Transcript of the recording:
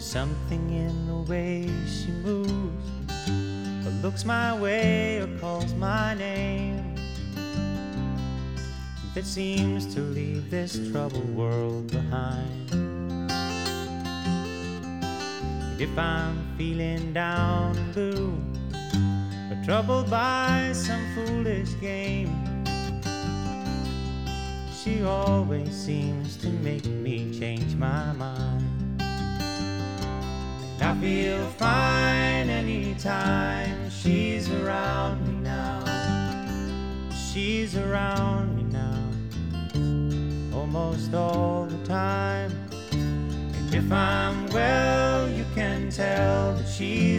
something in the way she moves, or looks my way or calls my name, that seems to leave this troubled world behind. If I'm feeling down and blue, or troubled by some foolish game, she always seems to make me change my mind. I feel fine anytime she's around me now. She's around me now, almost all the time. And if I'm well, you can tell that she's